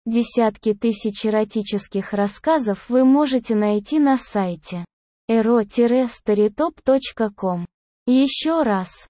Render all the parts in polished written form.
Десятки тысяч эротических рассказов вы можете найти на сайте ero-storytop.com. Еще раз,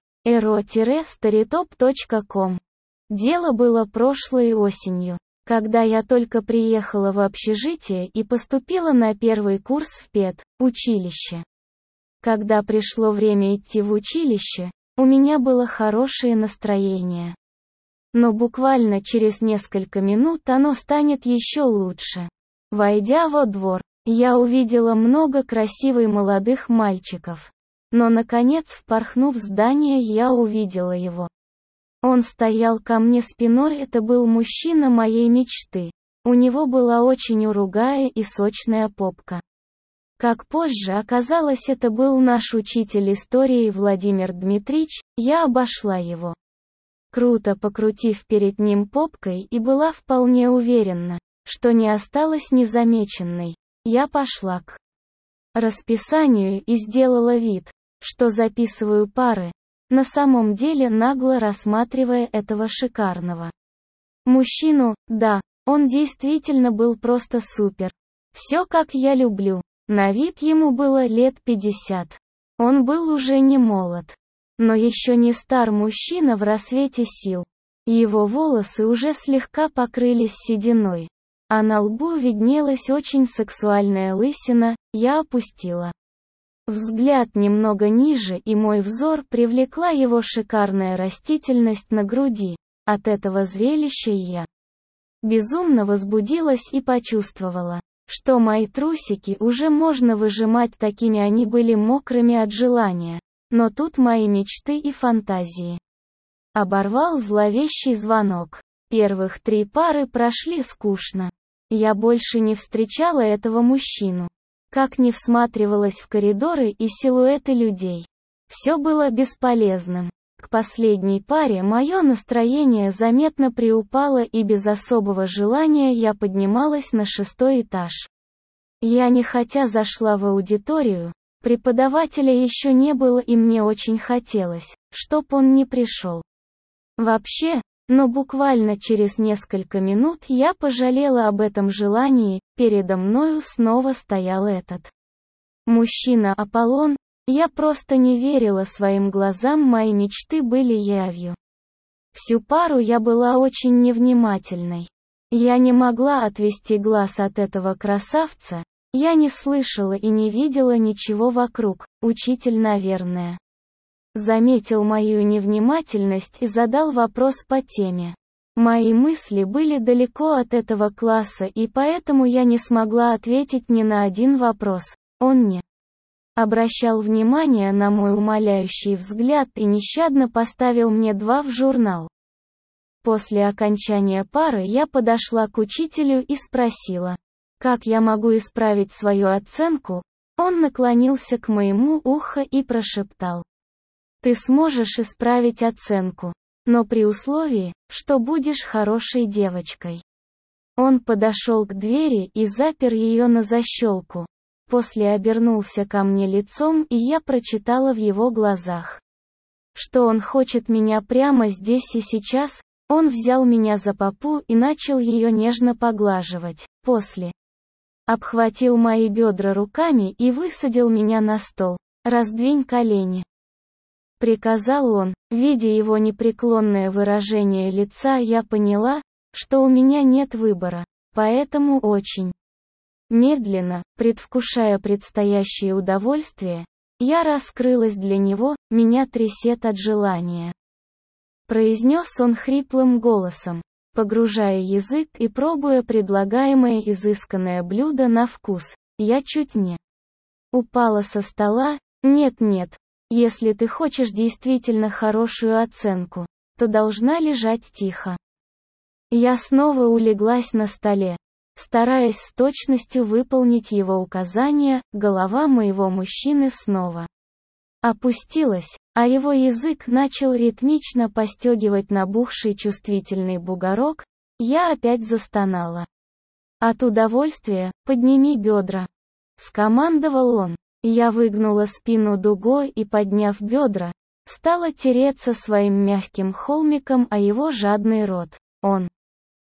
ero-storytop.com. Дело было прошлой осенью, когда я только приехала в общежитие и поступила на первый курс в педучилище. Когда пришло время идти в училище, у меня было хорошее настроение. Но буквально через несколько минут оно станет еще лучше. Войдя во двор, я увидела много красивых молодых мальчиков. Но наконец, впорхнув в здание, я увидела его. Он стоял ко мне спиной, это был мужчина моей мечты. У него была очень уругая и сочная попка. Как позже оказалось, это был наш учитель истории Владимир Дмитрич. Я обошла его, круто покрутив перед ним попкой, и была вполне уверена, что не осталась незамеченной. Я пошла к расписанию и сделала вид, что записываю пары, на самом деле нагло рассматривая этого шикарного мужчину. Да, он действительно был просто супер. Все как я люблю. На вид ему было лет 50. Он был уже не молод, но еще не стар мужчина в рассвете сил. Его волосы уже слегка покрылись сединой, а на лбу виднелась очень сексуальная лысина. Я опустила взгляд немного ниже, и мой взор привлекла его шикарная растительность на груди. От этого зрелища я безумно возбудилась и почувствовала, что мои трусики уже можно выжимать, такими они были мокрыми от желания. Но тут мои мечты и фантазии оборвал зловещий звонок. Первых 3 пары прошли скучно. Я больше не встречала этого мужчину. Как ни всматривалась в коридоры и силуэты людей, все было бесполезным. К последней паре мое настроение заметно приупало, и без особого желания я поднималась на 6-й этаж. Я нехотя зашла в аудиторию, преподавателя еще не было, и мне очень хотелось, чтоб он не пришел вообще, но буквально через несколько минут я пожалела об этом желании. Передо мною снова стоял этот мужчина Аполлон. Я просто не верила своим глазам, мои мечты были явью. Всю пару я была очень невнимательной. Я не могла отвести глаз от этого красавца. Я не слышала и не видела ничего вокруг. Учитель, наверное, заметил мою невнимательность и задал вопрос по теме. Мои мысли были далеко от этого класса, и поэтому я не смогла ответить ни на один вопрос. Он не обращал внимания на мой умоляющий взгляд и нещадно поставил мне 2 в журнал. После окончания пары я подошла к учителю и спросила, как я могу исправить свою оценку. Он наклонился к моему уху и прошептал: «Ты сможешь исправить оценку, но при условии, что будешь хорошей девочкой». Он подошел к двери и запер ее на защелку. После обернулся ко мне лицом, и я прочитала в его глазах, что он хочет меня прямо здесь и сейчас. Он взял меня за попу и начал ее нежно поглаживать. После обхватил мои бедра руками и высадил меня на стол. «Раздвинь колени», — приказал он. Видя его непреклонное выражение лица, я поняла, что у меня нет выбора, поэтому очень медленно, предвкушая предстоящее удовольствие, я раскрылась для него. «Меня трясет от желания», — произнес он хриплым голосом, погружая язык и пробуя предлагаемое изысканное блюдо на вкус. Я чуть не упала со стола. «Нет-нет, если ты хочешь действительно хорошую оценку, то должна лежать тихо». Я снова улеглась на столе, стараясь с точностью выполнить его указания. Голова моего мужчины снова опустилась, а его язык начал ритмично постегивать набухший чувствительный бугорок. Я опять застонала от удовольствия. «Подними бедра», — скомандовал он. Я выгнула спину дугой и, подняв бедра, стала тереться своим мягким холмиком о его жадный рот. Он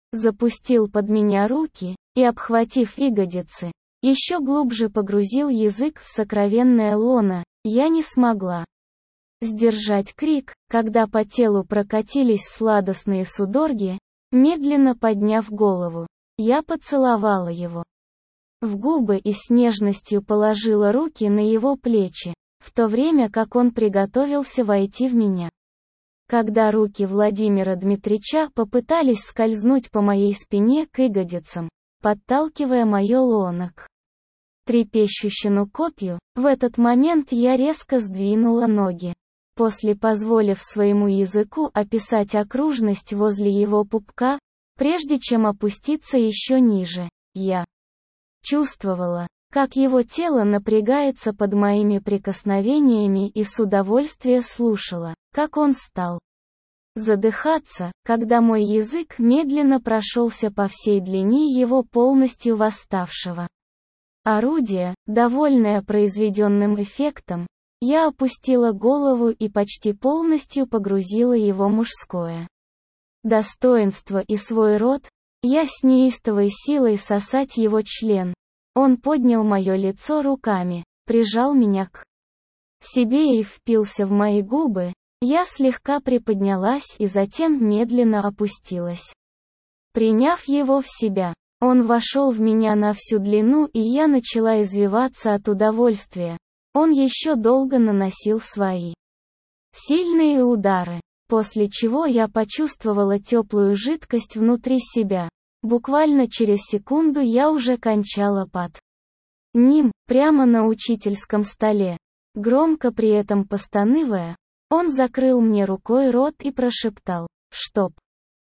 Запустил под меня руки, и, обхватив ягодицы, еще глубже погрузил язык в сокровенное лоно. Я не смогла сдержать крик, когда по телу прокатились сладостные судороги. Медленно подняв голову, я поцеловала его в губы и с нежностью положила руки на его плечи, в то время как он приготовился войти в меня. Когда руки Владимира Дмитрича попытались скользнуть по моей спине к ягодицам, подталкивая мое лоно к трепещущему копью, в этот момент я резко сдвинула ноги. После позволив своему языку описать окружность возле его пупка, прежде чем опуститься еще ниже, я чувствовала, как его тело напрягается под моими прикосновениями и с удовольствием слушала, как он стал задыхаться, когда мой язык медленно прошелся по всей длине его полностью восставшего орудия. Довольная произведенным эффектом, я опустила голову и почти полностью погрузила его мужское достоинство и свой рот. Я с неистовой силой сосать его член. Он поднял мое лицо руками, прижал меня к себе и впился в мои губы. Я слегка приподнялась и затем медленно опустилась, приняв его в себя. Он вошел в меня на всю длину, и я начала извиваться от удовольствия. Он еще долго наносил свои сильные удары, после чего я почувствовала теплую жидкость внутри себя. Буквально через секунду я уже кончала под ним, прямо на учительском столе. Громко при этом постанывая, он закрыл мне рукой рот и прошептал, чтоб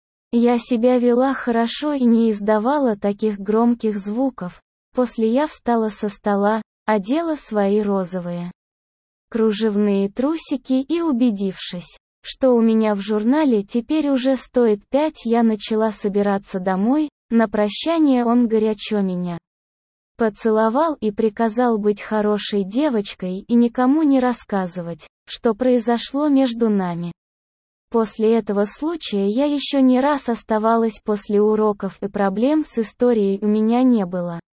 я себя вела хорошо и не издавала таких громких звуков. После я встала со стола, одела свои розовые кружевные трусики и, убедившись, что у меня в журнале теперь уже стоит 5, я начала собираться домой. На прощание он горячо меня поцеловал и приказал быть хорошей девочкой и никому не рассказывать, что произошло между нами. После этого случая я еще не раз оставалась после уроков, и проблем с историей у меня не было.